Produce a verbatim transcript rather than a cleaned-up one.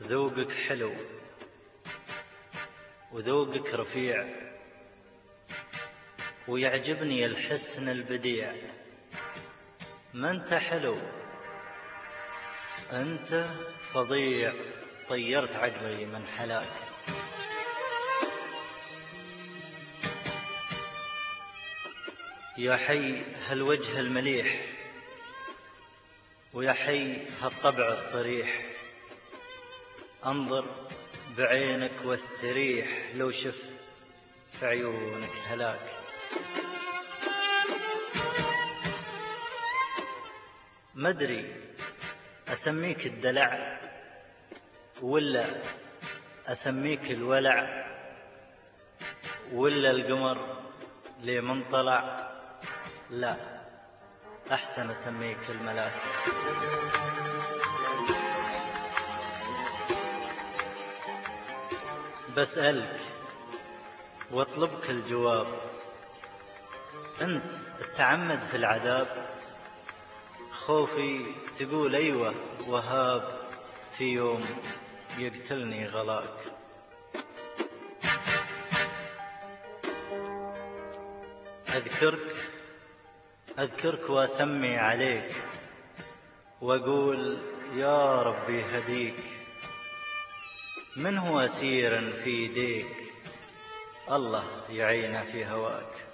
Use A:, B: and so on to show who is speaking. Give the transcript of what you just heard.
A: ذوقك حلو وذوقك رفيع، ويعجبني الحسن البديع. ما انت حلو، انت فظيع، طيرت عقلي من حلاك. يا حي هالوجه المليح، ويا حي هالطبع الصريح، انظر بعينك واستريح، لو شف في عيونك هلاك. مدري أسميك الدلع ولا أسميك الولع، ولا القمر لي من طلع، لا أحسن أسميك الملاك. بسألك واطلبك الجواب، أنت تعمد في العذاب؟ خوفي تقول أيوة وهاب، في يوم يقتلني غلاك. أذكرك أذكرك وأسمي عليك، وأقول يا ربي هديك، من هو أسير في يديك، الله يعينه في هواك.